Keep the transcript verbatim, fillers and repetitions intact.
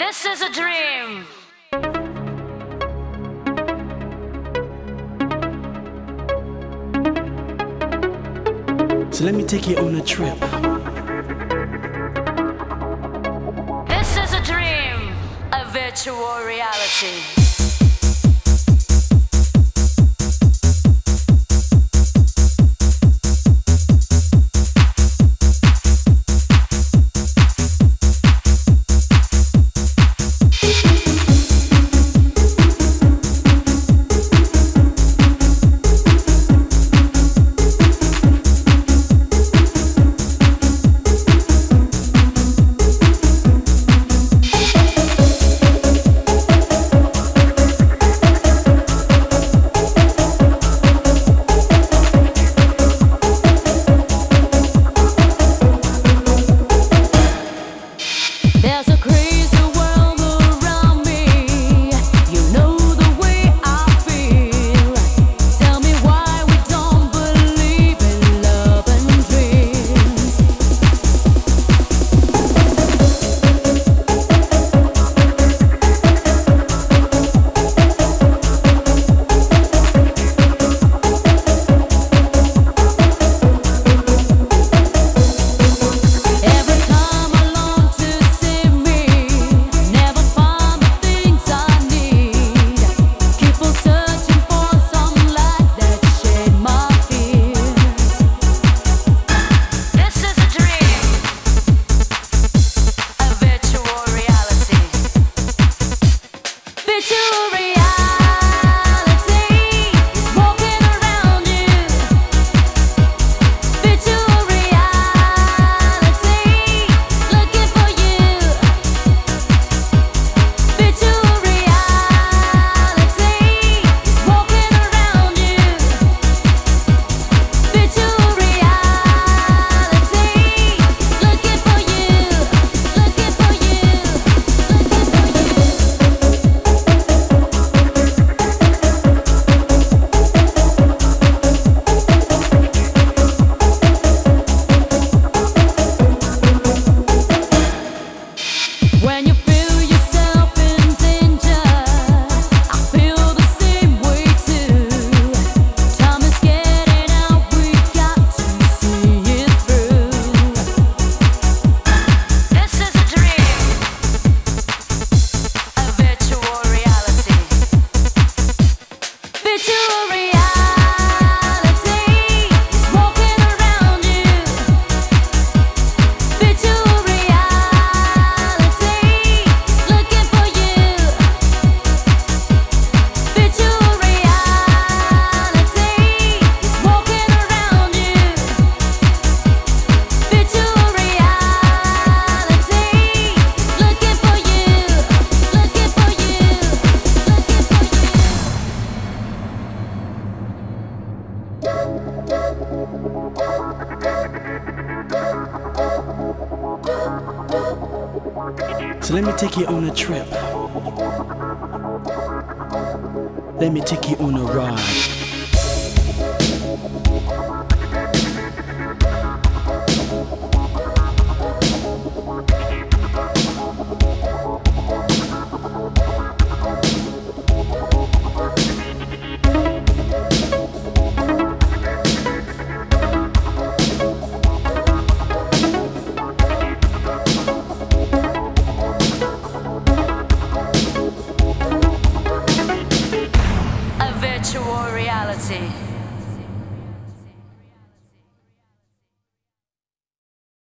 This is a dream. So let me take you on a trip. This is a dream, a virtual reality. There's a crazy world around me. You know the way I feel. Tell me why we don't believe in love and dreams. Every time I long to see me, never find the things I need. Keep on searching for some light that shade my fears. This is a dream, a virtual reality. Virtual reality is walking around you. Virtual reality is looking for you. Virtual reality is walking around you. Virtual reality is looking for you, looking for you, When you feel yourself in danger, I feel the same way too. Time is getting out, we got to see it through. This is a dream, a virtual reality. Virtual reality is walking around you. Virtual reality is looking for you. Virtual reality is walking around you. Virtual reality is looking for you, looking for you, So let me take you on a trip. Let me take you on a ride. a virtual reality.